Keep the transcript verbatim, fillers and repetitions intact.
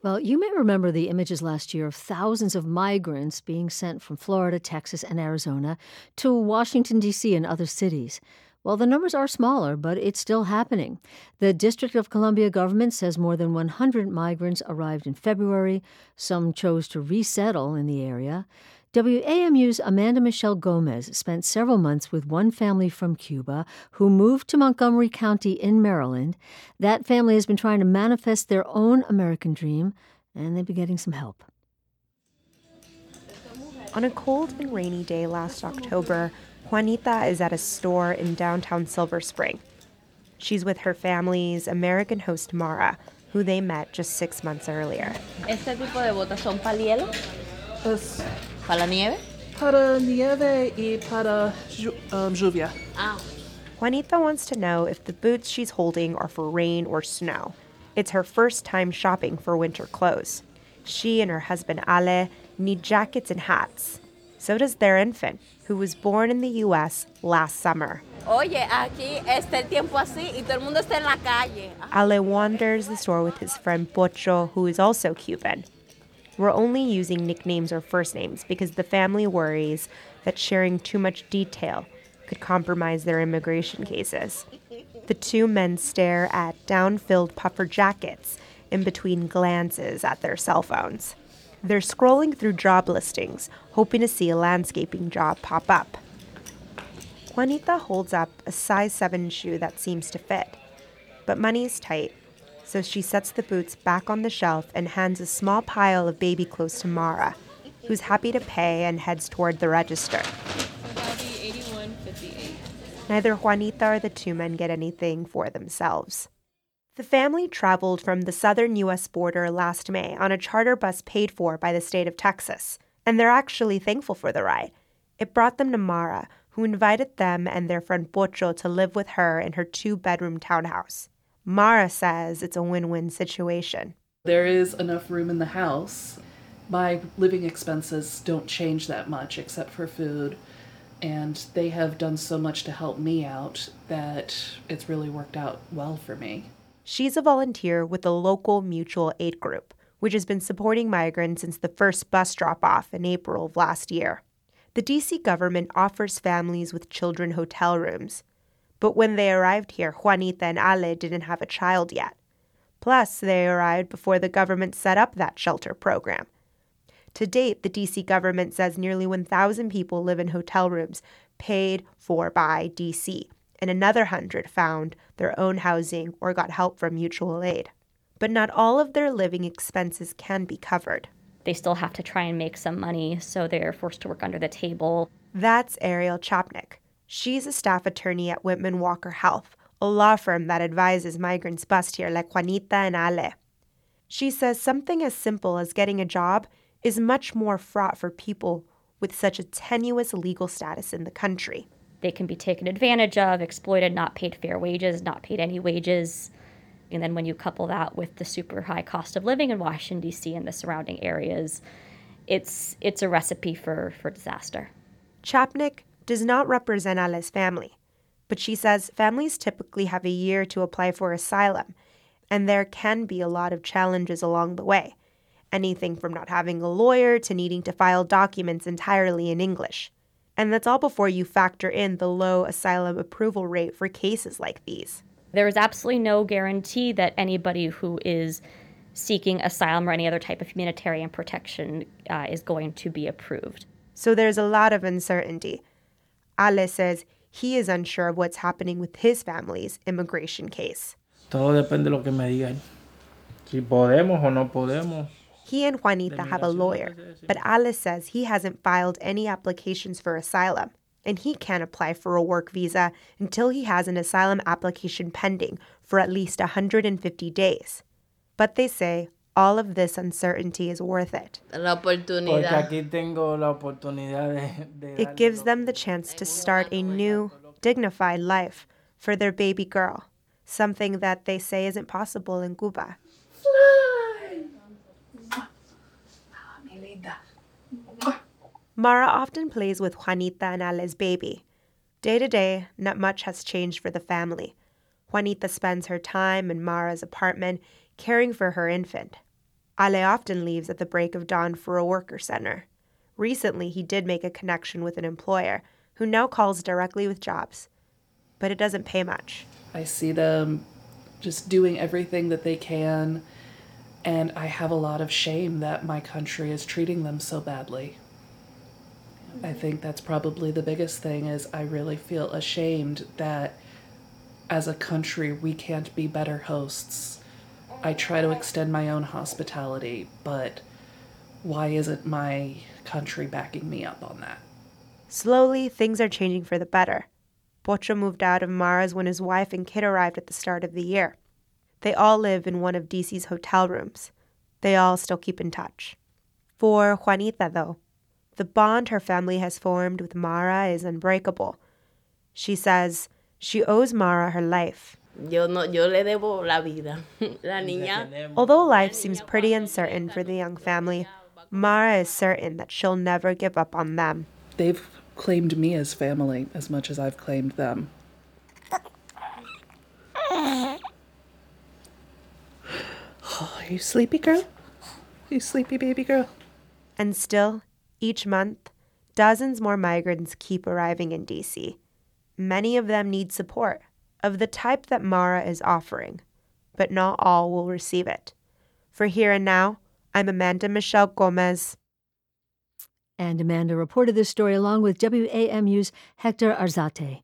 Well, you may remember the images last year of thousands of migrants being sent from Florida, Texas, and Arizona to Washington, D C, and other cities. Well, the numbers are smaller, but it's still happening. The District of Columbia government says more than one hundred migrants arrived in February. Some chose to resettle in the area. W A M U's Amanda Michelle Gomez spent several months with one family from Cuba who moved to Montgomery County in Maryland. That family has been trying to manifest their own American dream, and they've been getting some help. On a cold and rainy day last October, Juanita is at a store in downtown Silver Spring. She's with her family's American host Mara, who they met just six months earlier. Este tipo de botas son para el hielo, Es para la nieve. para nieve y para ju- um, lluvia. Ah. Juanita wants to know if the boots she's holding are for rain or snow. It's her first time shopping for winter clothes. She and her husband Ale need jackets and hats. So does their infant, who was born in the U S last summer. Oye, aquí está el tiempo así y todo el mundo está en la calle. Ale wanders the store with his friend Pocho, who is also Cuban. We're only using nicknames or first names because the family worries that sharing too much detail could compromise their immigration cases. The two men stare at down-filled puffer jackets in between glances at their cell phones. They're scrolling through job listings, hoping to see a landscaping job pop up. Juanita holds up a size seven shoe that seems to fit, but money's tight, so she sets the boots back on the shelf and hands a small pile of baby clothes to Mara, who's happy to pay and heads toward the register. That'll be eighty-one fifty-eight. Neither Juanita or the two men get anything for themselves. The family traveled from the southern U S border last May on a charter bus paid for by the state of Texas, and they're actually thankful for the ride. It brought them to Mara, who invited them and their friend Pocho to live with her in her two-bedroom townhouse. Mara says it's a win-win situation. There is enough room in the house. My living expenses don't change that much except for food, and they have done so much to help me out that it's really worked out well for me. She's a volunteer with the local mutual aid group, which has been supporting migrants since the first bus drop-off in April of last year. The D C government offers families with children hotel rooms. But when they arrived here, Juanita and Ale didn't have a child yet. Plus, they arrived before the government set up that shelter program. To date, the D C government says nearly one thousand people live in hotel rooms paid for by D C, and another one hundred found their own housing or got help from mutual aid. But not all of their living expenses can be covered. They still have to try and make some money, so they're forced to work under the table. That's Ariel Chapnik. She's a staff attorney at Whitman Walker Health, a law firm that advises migrants bused here like Juanita and Ale. She says something as simple as getting a job is much more fraught for people with such a tenuous legal status in the country. They can be taken advantage of, exploited, not paid fair wages, not paid any wages. And then when you couple that with the super high cost of living in Washington, D C and the surrounding areas, it's it's a recipe for, for disaster. Chapnik does not represent Ale's family, but she says families typically have a year to apply for asylum, and there can be a lot of challenges along the way, anything from not having a lawyer to needing to file documents entirely in English. And that's all before you factor in the low asylum approval rate for cases like these. There is absolutely no guarantee that anybody who is seeking asylum or any other type of humanitarian protection uh, is going to be approved. So there's a lot of uncertainty. Ale says he is unsure of what's happening with his family's immigration case. Todo depende de lo que me digan. Si podemos o no podemos. He and Juanita have a lawyer, but Ale says he hasn't filed any applications for asylum, and he can't apply for a work visa until he has an asylum application pending for at least one hundred fifty days. But they say all of this uncertainty is worth it. La oportunidad. Porque aquí tengo la oportunidad de, de It gives them the chance to start a new, dignified life for their baby girl, something that they say isn't possible in Cuba. Mara often plays with Juanita and Ale's baby. Day to day, not much has changed for the family. Juanita spends her time in Mara's apartment caring for her infant. Ale often leaves at the break of dawn for a worker center. Recently, he did make a connection with an employer who now calls directly with jobs, but it doesn't pay much. I see them just doing everything that they can, and I have a lot of shame that my country is treating them so badly. I think that's probably the biggest thing, is I really feel ashamed that as a country we can't be better hosts. I try to extend my own hospitality, but why isn't my country backing me up on that? Slowly, things are changing for the better. Pocho moved out of Mara's when his wife and kid arrived at the start of the year. They all live in one of D C's hotel rooms. They all still keep in touch. For Juanita, though, the bond her family has formed with Mara is unbreakable. She says she owes Mara her life. Yo no, yo le debo la vida. La niña. Although life seems pretty uncertain for the young family, Mara is certain that she'll never give up on them. They've claimed me as family as much as I've claimed them. Oh, are you sleepy, girl? You sleepy, baby girl? And still, each month, dozens more migrants keep arriving in D C. Many of them need support, of the type that Mara is offering, but not all will receive it. For Here and Now, I'm Amanda Michelle Gomez. And Amanda reported this story along with W A M U's Hector Arzate.